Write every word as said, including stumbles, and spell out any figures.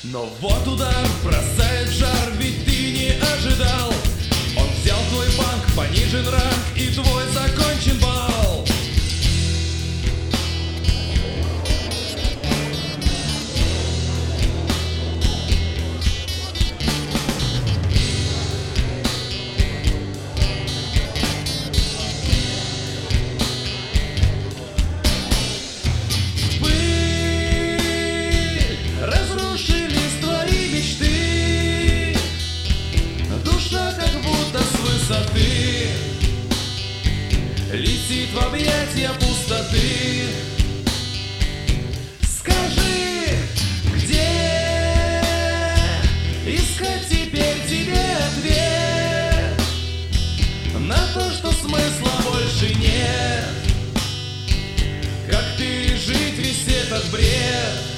Но вот удар бросает в жар, ведь ты не ожидал. Он взял твой банк, понижен ранг, и твой закончен бал. Летит в объятия пустоты. Скажи, где искать теперь тебе ответ на то, что смысла больше нет? Как пережить весь этот бред?